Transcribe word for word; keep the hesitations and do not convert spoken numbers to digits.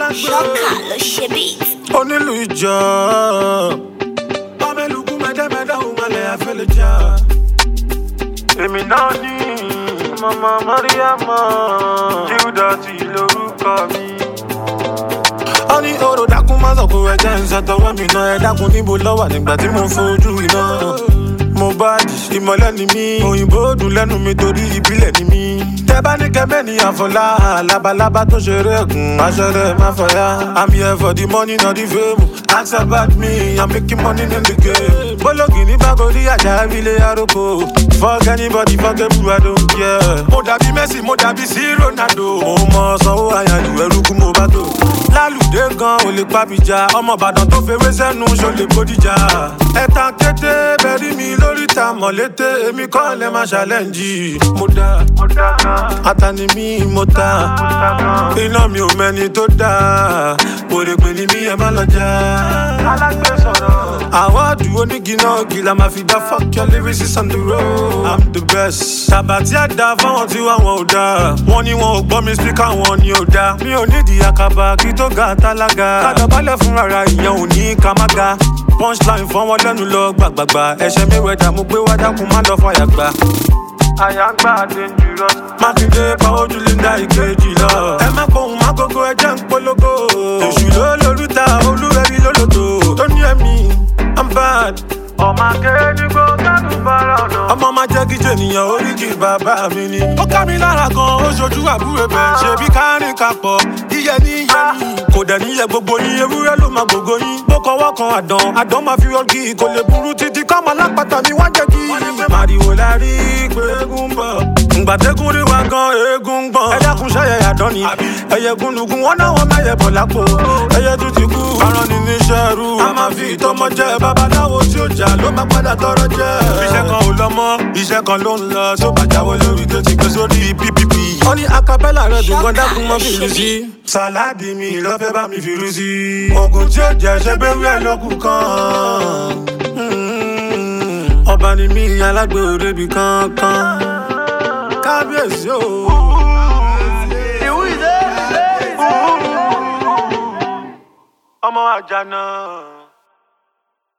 Ṣọ́kà ló ṣe beat. Onílù ìjọ. Ọmọlùkù mẹ́tẹ́mẹ́tẹ́ òun malẹ̀ àfẹ́lẹ́jà. Èmi náà ní Mama Mariama. Júdásì lórúkọ mi. Ó ní oró dákun má sọ̀kò ẹ̀jẹ̀ ń ṣàtọwọ́ mi náà. Ẹ dákun níbo lọ́wọ́ nígbà tí mo fojú iná. Mo bá di ìmọ̀lẹ́ ni mí. Òyìnbó dùn lẹ́nu mi torí ìbílẹ̀ ni mí. Tẹ́ bá ní kẹ́mẹ́ ní àfọlá. Labalábá tó ṣeré ẹ̀gùn. Aṣọ rẹ̀ má fọyá. I'm here for the money not the fame. Ask about me, I'm making money in the game. Bólógì ní Bákòrí àjà ilé àròkọ. Fuck anybody, fuck everyone, I don't care. Mo dàbí Messi, mo dàbí sí Ronaldo. Mo mọ sanwó àyàlù ẹrú kú mo bá tó. Lálùdé gan ò lè pàbíjà. Ọmọ Ìbàdàn tó fewé sẹ́nu ṣó lè bódìjà. Ẹ̀tàn kété bẹ̀rí mi lórí ta mọ̀lété. Èmi kọ́ lẹ́ máa ṣàlẹ́ǹjì. Mo dá, Atani mi mo ta. Iná mi ò mẹ́ni tó dá. Òrèpè ni mí ẹ má lọ já. Àwọ̀dù onígi náà gìlà máa fi dá fuck your lyrics on the road. I'm the best. Tàbátí àdá fáwọn tí wà wọn ò dá. Wọ́n ní wọn ò gbọ́ mi speaker wọn ni ò dá. Mi ò nídìí àkàbà kí tó ga tálága. Kádàbálẹ̀ fún rárá ìyẹn ò ní ká má ga. Punchline fọ́n wọn lẹ́nu lọ gbàgbàgbà. Ẹ̀ṣẹ̀ mi wẹ̀dà mo gbé wá dákun má lọ fàyà gbà. Àyàngbá dangerous. Mákindé pa ojú Linda ìkejì lọ. Ẹ má pohùn má gógó ẹjẹ́ ń polówó. Èṣù ló lórúta olúwẹ̀rí lólòdò. Tó ní ẹ̀mí, I'm bad. Ọmọ akéde kó kánú bára ọ̀nà. Ọmọ máa jẹ́ kí jènìyàn oríkì bàbá mi ni. Ó ká mi lára gan, ó ṣojú àbúrò bẹ̀. Ṣebí kárìn kapọ̀, iyẹ ní iyẹ ní. Kò dẹ̀ níyẹ gbogbo yín, ewúrẹ́ ló máa gbogbo yín. Bó kọwọ́ kan àdán, àdán máa fi ọgì. Kò lè burú títí káwọn alápàtà mi wá jẹ́ kí. Màrìwò la rí pé eégún ń bọ̀. Ǹgbà tẹ́gùn rí wa gan, eégún ń gbọ̀n. Ẹ dákun ṣẹ́yẹ àdán ni. Ẹyẹ gúnlùgún wọn náà wọ́n mẹ́yẹ bọ̀ lápò. Ẹyẹ tún ti kú. Aràn ni níṣẹ́ rú. A máa fi ìtọ́mọ jẹ babaláwo tí ó jà ló máa padà tọrọ jẹ. Iṣẹ́ kan ò lọ mọ́, iṣẹ́ kan ló ń lọ. Tó bá jáwọ́ lórí tó ti gbé sórí P P P. Ó ní acapella rẹ̀ dùn gan dákun mọ́ fìlú sí. Sàláàdì mi lọ́fẹ́ bá mi fìlú sí. Ògùn tí ó jẹ́ ṣé bẹ́rù ẹ̀ lókun kan. Ọba ni mí alágbè òrebi kankan. Kábíyèsí o. Ọmọ àjànà.